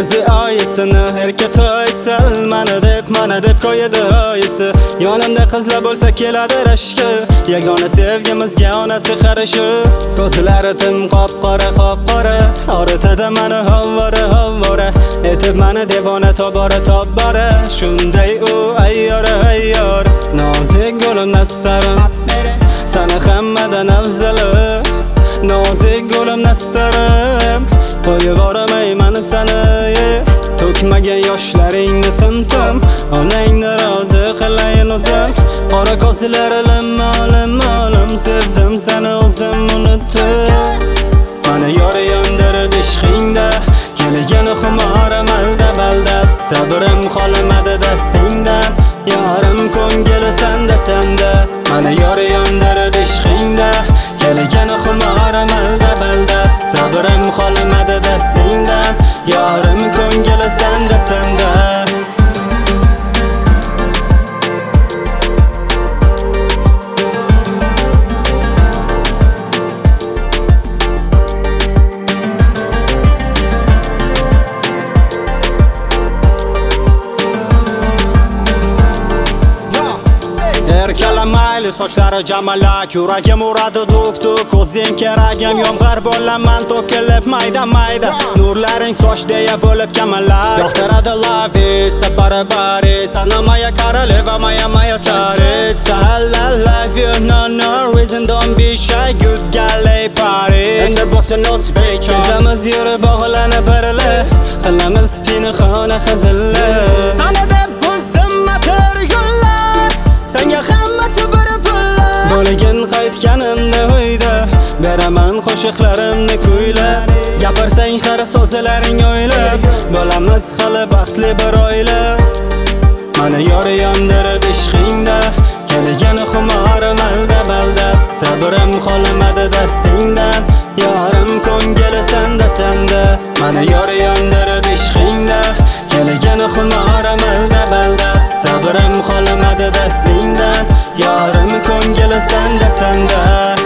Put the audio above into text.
o'zi oyisini erka qo'ysal mana deb qo'yadi oyisi. Yonimda qizlar bo'lsa keladi rashki, yagona sevgimizga onasi qarashi. Ko'zlari tim qop-qora oritadi mani havvora etib mani devona tobora shunday u ayyor nozik gulim nastarim sana hammadan afzali nozik gulim nastarim qo'yib yuboraman seni to'kmagan yoshlaringni tim onangni rozi qilayin o'zim qora ko'zlari lim sevdim seni o'zim unutdim mana yora yondirib ishqingda kelgan xumorim aldab sabrim qolmadi dastingdan yarim ko'ngili sanda mana yora yondirib ishqingda kelgan xumorim aldab sabrim qolmadi dastingdan yarim ko'ngili sanda Erkalamayli sochlari jamalak yuragim uradi duk ko'zing keragim yomg'ir bo'laman to'kilib mayda nurlaring soch deya bo'lib kamalak yoqtiradi love sabari sanamaya koroleva moya царица I love you no reason don't be shy good galley party and the boss not speak kezamiz yurib bog'lanib birli qilamiz pinxona xizilli sana deb buzdim matergullar senga hammasi bir pullar bo'lgin qaytganimda uyda beraman qo'shiqlarimni kuylab gapirsang har so'zlaring o'ylab bo'lamiz hali baxtli bir oila mana yora yondirib ishqingda kelgan xumorim aldab sabrim qolmadi dastingdan yarim ko'ngili sanda mana yora yondirib ishqingda kelgan xumorim aldab sabrim qolmadi dastingdan yarim ko'ngili sanda